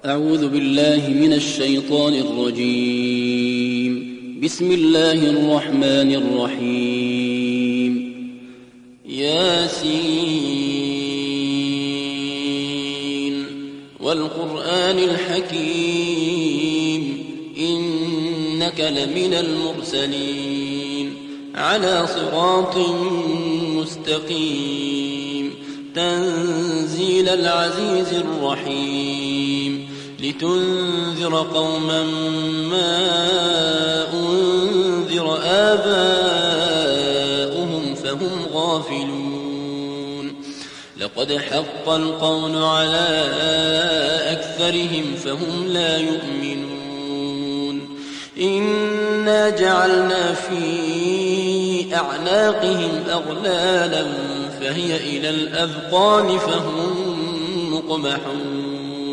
أعوذ بالله من الشيطان الرجيم. بسم الله الرحمن الرحيم. ياسين والقرآن الحكيم إنك لمن المرسلين على صراط مستقيم تنزيل العزيز الرحيم لتنذر قوما ما أنذر آباؤهم فهم غافلون لقد حق القول على أكثرهم فهم لا يؤمنون إنا جعلنا في أعناقهم أغلالا فهي إلى الأذقان فهم مقمحون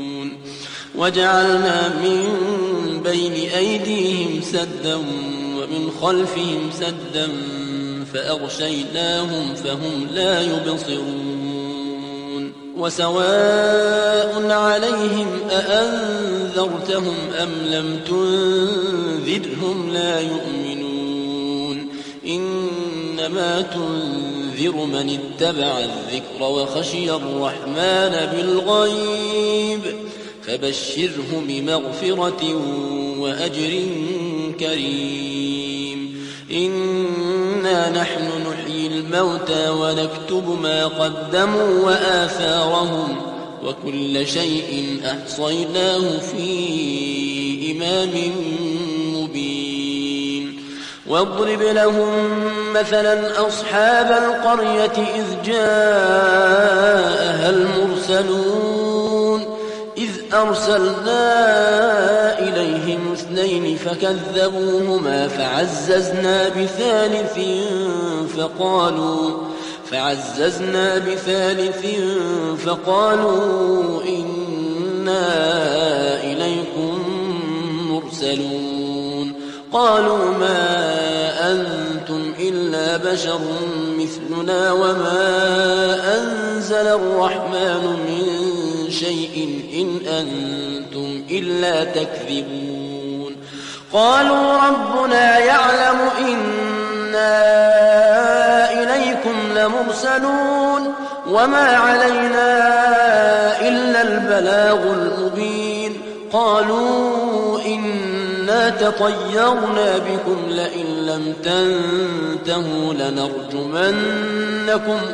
وجعلنا من بين أيديهم سدا ومن خلفهم سدا فأغشيناهم فهم لا يبصرون وسواء عليهم أأنذرتهم أم لم تنذرهم لا يؤمنون إنما تنذر من اتبع الذكر وخشي الرحمن بالغيب فبشره بمغفرة وأجر كريم إنا نحن نحيي الموتى ونكتب ما قدموا وآثارهم وكل شيء أحصيناه في إمام مبين واضرب لهم مثلا أصحاب القرية إذ جاءها المرسلون إذ أرسلنا إليهم اثنين فكذبوهما فعززنا بثالث فقالوا إنا إليكم مرسلون قالوا ما أنتم إلا بشر مثلنا وما أنزل الرحمن من شيء إن أنتم إلا تكذبون قالوا ربنا يعلم إنا إليكم لمرسلون وما علينا إلا البلاغ المبين قالوا إنا تطيرنا بكم لئن لم تنتهوا لنرجمنكم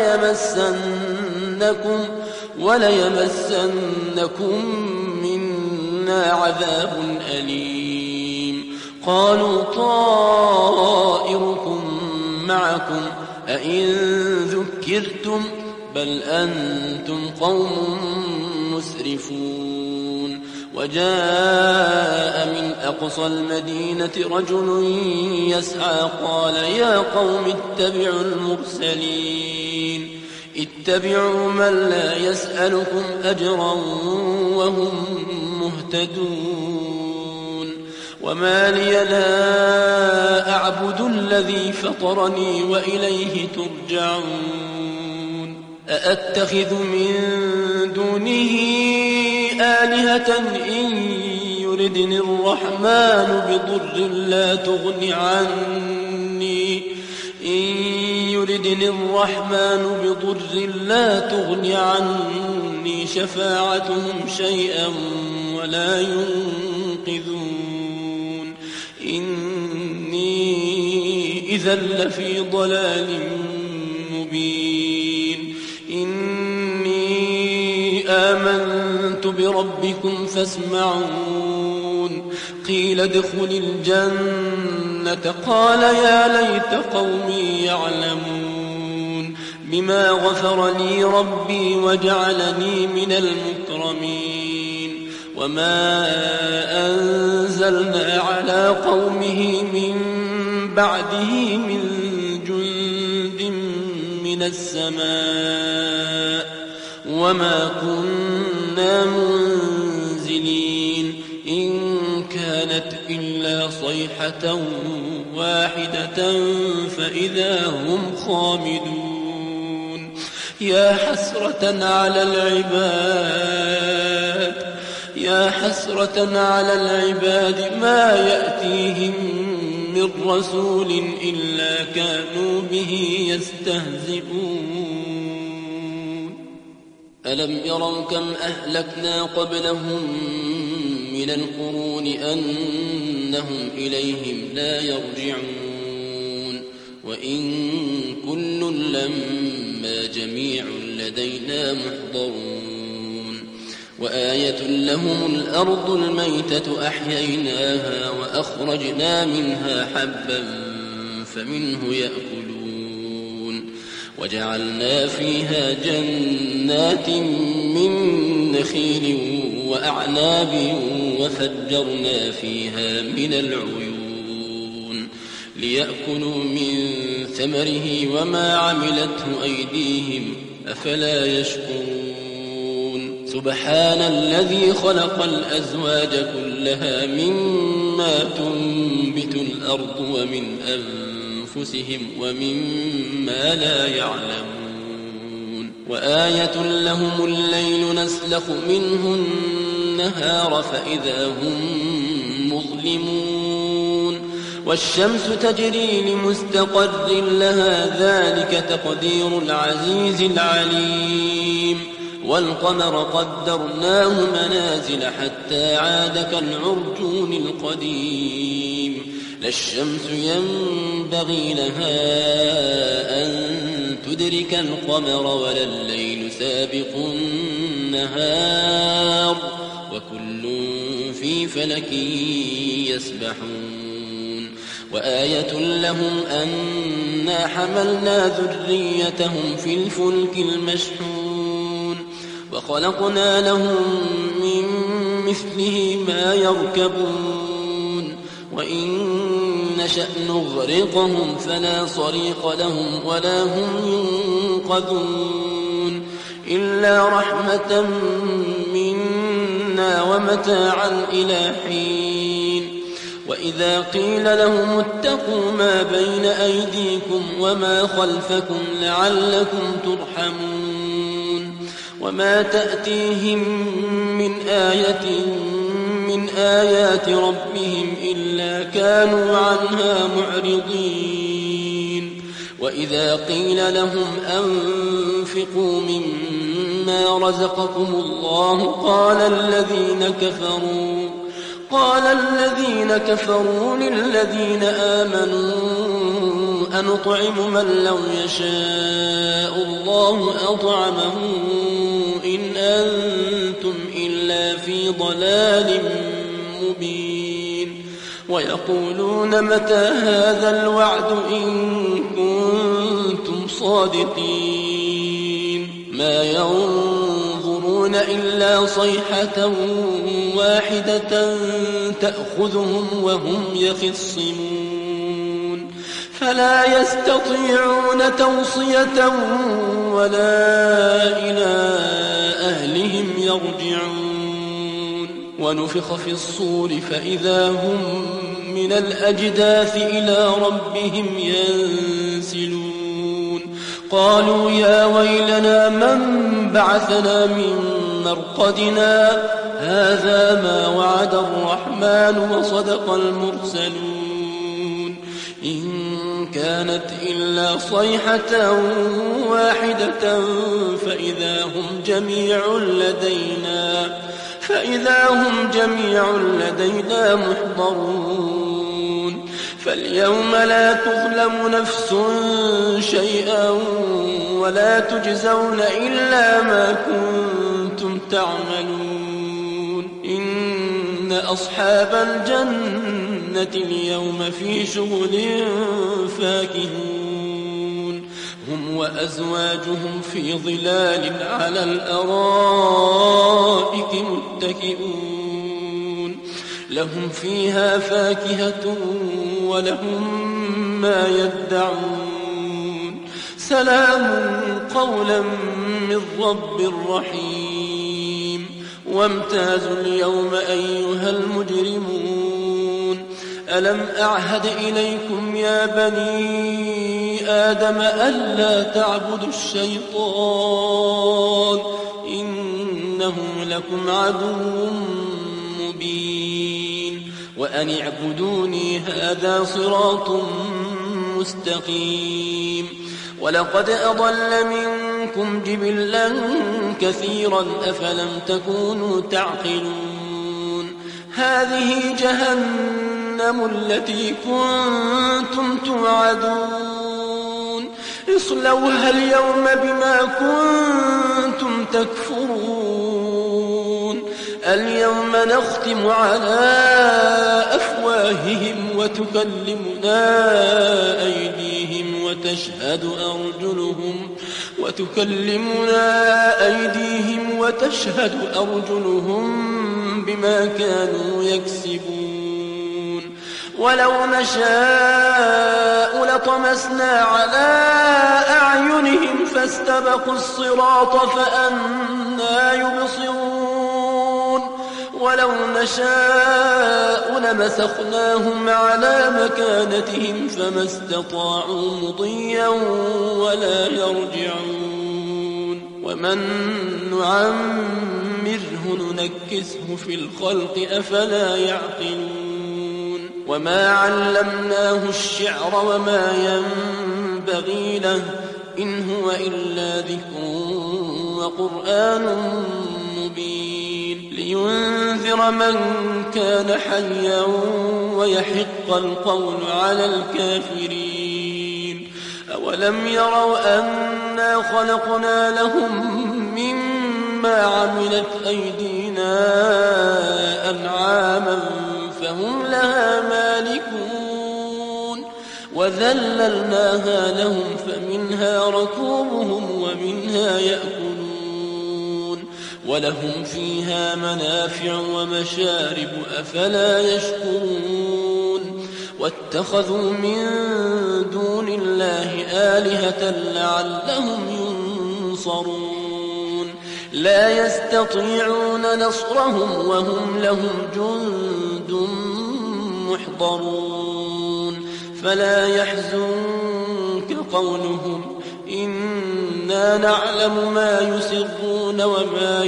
وليمسنكم منا عذاب أليم قالوا طائركم معكم أئن ذكرتم بل أنتم قوم مسرفون وجاء من أقصى المدينة رجل يسعى قال يا قوم اتبعوا المرسلين اتبعوا من لا يسألكم أجرا وهم مهتدون وما لي لا أعبد الذي فطرني وإليه ترجعون أأتخذ من دونه آلهة إن يردني الرحمن بضر لا تغن عني شفاعتهم شيئا ولا ينقذون إني إذا لفي ضلال مبين إني آمنت بربكم فاسمعون قيل ادخل الجنة قال يا ليت قومي يعلمون بما غفر لي ربي وجعلني من المكرمين وما أنزلنا على قومه من بعده من جند من السماء وما كنا منزلين إن كانت إلا صيحة واحدة فإذا هم خامدون يا حسرة على العباد يا حسرة على العباد ما يأتيهم من رسول إلا كانوا به يستهزئون ألم يروا كم أهلكنا قبلهم من القرون أنهم إليهم لا يرجعون وإن كل لما جميع لدينا محضرون وآية لهم الأرض الميتة أحييناها وأخرجنا منها حبا فمنه يأكلون وجعلنا فيها جنات من نخيل وأعناب وفجرنا فيها من العيون ليأكلوا من ثمره وما عملته أيديهم أفلا يشكرون سبحان الذي خلق الأزواج كلها مما تنبت الأرض ومن أنفسهم ومما لا يعلمون وآية لهم الليل نسلخ منه النهار فإذا هم مظلمون والشمس تجري لمستقر لها ذلك تقدير العزيز العليم والقمر قدرناه منازل حتى عاد كالعرجون القديم لا الشمس ينبغي لها أن تدرك القمر ولا الليل سابق النهار وكل في فلك يسبحون وآية لهم أنا حملنا ذريتهم في الفلك المشحون وخلقنا لهم من مثله ما يركبون وإن نشأ نغرقهم فلا صريخ لهم ولا هم ينقذون إلا رحمة منا ومتاعا إلى حين وإذا قيل لهم اتقوا ما بين أيديكم وما خلفكم لعلكم ترحمون وما تأتيهم من آية من آيات ربهم إلا كانوا عنها معرضين وإذا قيل لهم أنفقوا مما رزقكم الله قال الذين كفروا للذين آمنوا أنطعم من لو يشاء الله أطعمه إن أنتم إلا في ضلال مبين ويقولون متى هذا الوعد إن كنتم صادقين ما ينظرون إلا صيحة واحدة تأخذهم وهم يخصمون فلا يستطيعون توصية ولا إلى أهلهم يرجعون ونفخ في الصور فإذا هم من الأجداث إلى ربهم ينسلون قالوا يا ويلنا من بعثنا من مرقدنا هذا ما وعد الرحمن وصدق المرسلون إن كانت إلا صيحة واحدة فإذا هم جميع لدينا محضرون فاليوم لا تظلم نفس شيئا ولا تجزون إلا ما كنتم تعملون إن أصحاب الجنة اليوم في شغل فاكهون هم وأزواجهم في ظلال على الأرائك متكئون لهم فيها فاكهة ولهم ما يدعون سلام قولا من رب رحيم وامتازوا اليوم أيها المجرمون ألم أعهد إليكم يا بني آدم ألا تعبدوا الشيطان إنه لكم عدو وأن اعبدوني هذا صراط مستقيم ولقد أضل منكم جبلا كثيرا أفلم تكونوا تعقلون هذه جهنم التي كنتم توعدون اصلوها اليوم بما كنتم تكفرون اليوم نختم على أفواههم وتكلمنا أيديهم وتشهد أرجلهم بما كانوا يكسبون ولو نشاء لطمسنا على أعينهم فاستبقوا الصراط فأنى يبصرون ولو نشاء لمسخناهم على مكانتهم فما استطاعوا مضيا ولا يرجعون ومن نعمره ننكسه في الخلق أفلا يعقلون وما علمناه الشعر وما ينبغي له إن هو إلا ذكر وقرآن مبين لينذر من كان حيا ويحق القول على الكافرين أولم يروا أنا خلقنا لهم مما عملت أيدينا أنعاما فهم لها مالكون وذللناها لهم فمنها ركوبهم ومنها يأكلون ولهم فيها منافع ومشارب أفلا يشكرون واتخذوا من دون الله آلهة لعلهم ينصرون لا يستطيعون نصرهم وهم لهم جند محضرون فلا يحزنك قولهم إنا نعلم ما يسرون وما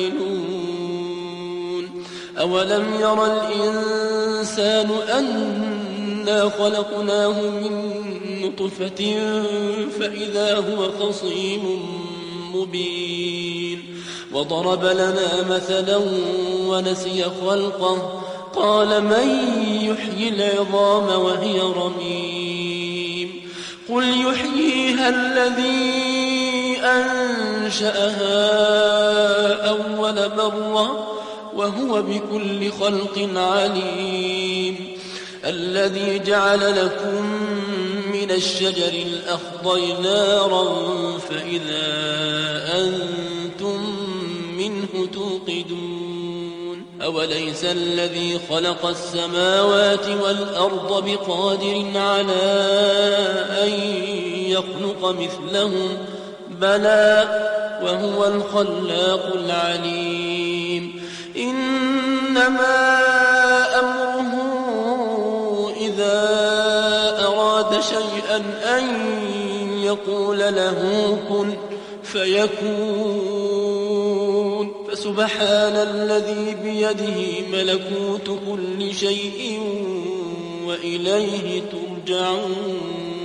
يعلنون أولم ير الإنسان أنا خلقناه من نطفة فإذا هو خصيم مبين وضرب لنا مثلا ونسي خلقه قال من يحيي العظام وهي رميم قل يحييها الذي أنشأها أول مرة وهو بكل خلق عليم الذي جعل لكم من الشجر الأخضر نارا فإذا أنتم منه توقدون أوليس الذي خلق السماوات والأرض بقادر على أن يخلق مثلهم بلى وهو الخلاق العليم إنما أمره إذا أراد شيئا أن يقول له كن فيكون فسبحان الذي بيده ملكوت كل شيء وإليه ترجعون